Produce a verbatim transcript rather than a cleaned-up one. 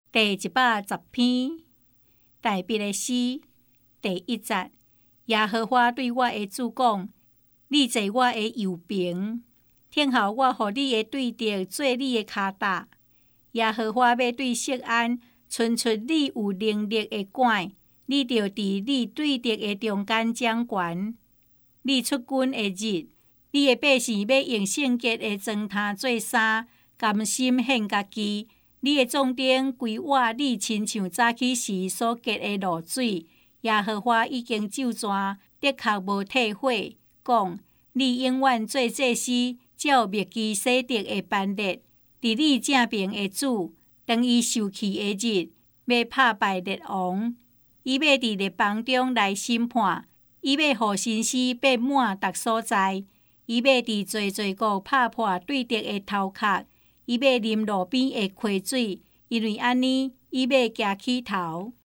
第一百十篇，大笔的诗，第一節。耶和華對我的主講：你坐我的右邊，聽候我予你的對敵做你的腳踏。耶和華要對錫安伸出你有能力的管，你就佇你對敵的中間掌權。你出軍的日，你的百姓要用聖潔的裝擔做衫，甘心獻家己。你的壯丁歸我，你親像早起時所結的露水。耶和華已經咒詛，的確無退火。講你永遠做祭司，照滅基洗德的班列。佇你正平的主，當伊受氣的日，要拍敗列王。伊要佇列邦中來審判，伊要予新詩遍滿逐所在。伊要佇濟濟國拍破對敵的頭殼。伊要啉路邊的溪水，因為安尼，伊要舉起頭。